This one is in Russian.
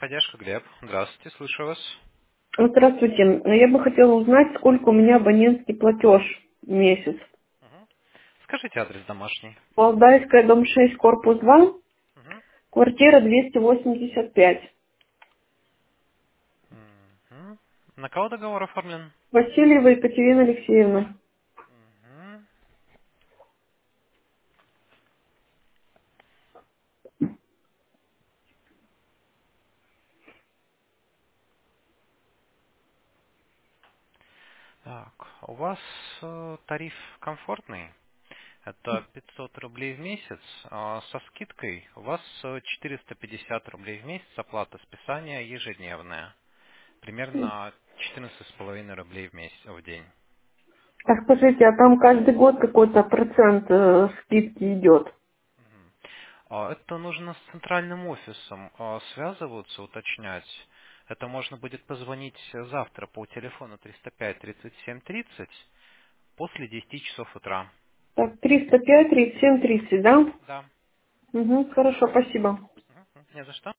Поддержка, Глеб. Здравствуйте, слушаю вас. Здравствуйте. Я бы хотела узнать, сколько у меня абонентский платеж в месяц. Мгм. Скажите адрес домашний. Валдайская, дом 6, корпус 2, Мгм. квартира 285. Мгм. На кого договор оформлен? Васильева Екатерина Алексеевна. Мгм. Так, у вас тариф комфортный. Это 500 рублей в месяц. Со скидкой у вас 450 рублей в месяц оплата списания ежедневная. Примерно 14,5 рублей в месяц в день. А скажите, а там каждый год какой-то процент скидки идет? Мгм. Это нужно с центральным офисом связываться, уточнять. Это можно будет позвонить завтра по телефону 305 37 30 после 10 часов утра. Так, 305, 37, 30, да? Да. Угу, хорошо, спасибо. Мгм. Не за что.